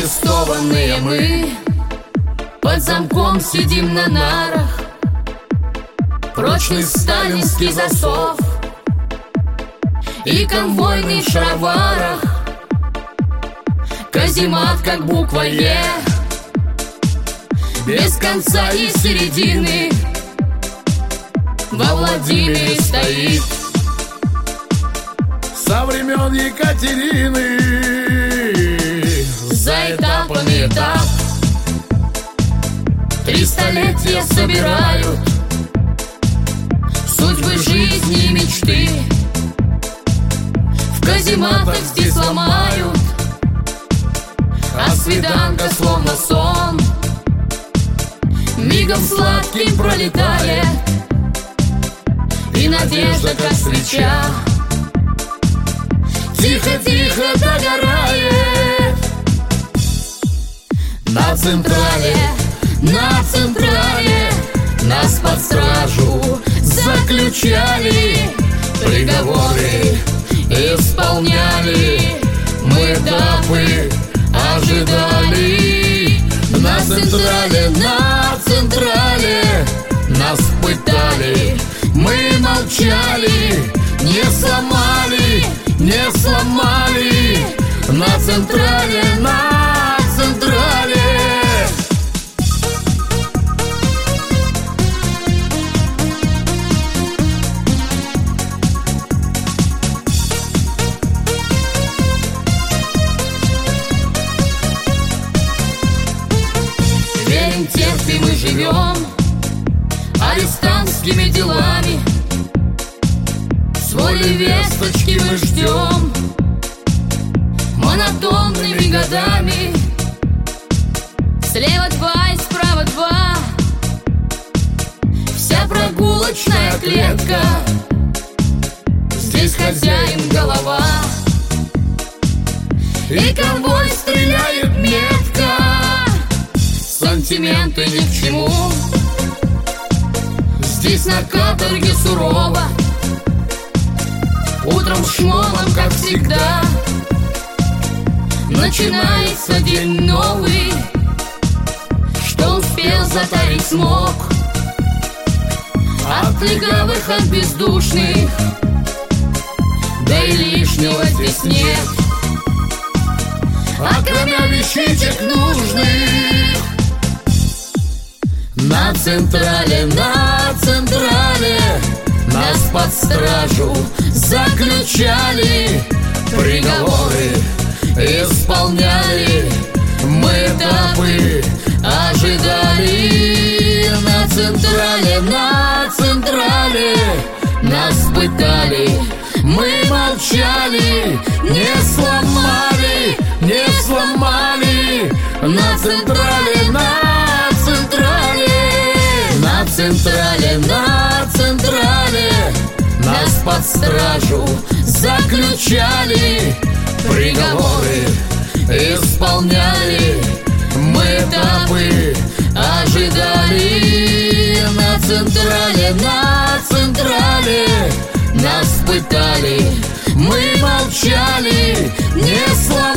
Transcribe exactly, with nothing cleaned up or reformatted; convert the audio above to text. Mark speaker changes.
Speaker 1: арестованные мы под замком сидим на нарах. Прочный сталинский засов и конвойный в шароварах. Каземат, как буква Е, без конца и середины, во Владимире стоит
Speaker 2: со времен Екатерины.
Speaker 1: За этапами этап три столетия собирают судьбы, жизни и мечты. В казематах здесь ломают, а свиданка словно сон мигом сладким пролетает, и надежда, как свеча, тихо-тихо догорает. На централе, на централе нас под стражу заключали, приговоры исполняли, мы этапы ожидали. На централе, на централе нас пытали, мы молчали, не сломали, не сломали. На централе, на централе. Верим, терпим и живем арестантскими делами. С воли весточки мы ждем монотонными годами. Слева два и справа два, вся прогулочная клетка. Здесь хозяин голова, и конвой стреляет метко. Сантименты ни к чему, здесь на каторге сурово. Утром шмоном, как всегда, начинается день новый, что успел затарить смог от легавых, от бездушных, да и лишнего здесь нет. А кроме вещичек нужных, на централе, на централе нас под стражу заключали, приговоры исполняли, мы этапы ожидали. На централе, на централе нас пытали, мы молчали, не сломали, не сломали. На централе, на централе. На централе, на централе нас под стражу заключали, приговоры исполняли, мы этапы ожидали. На централе, на централе нас пытали, мы молчали, не сломали.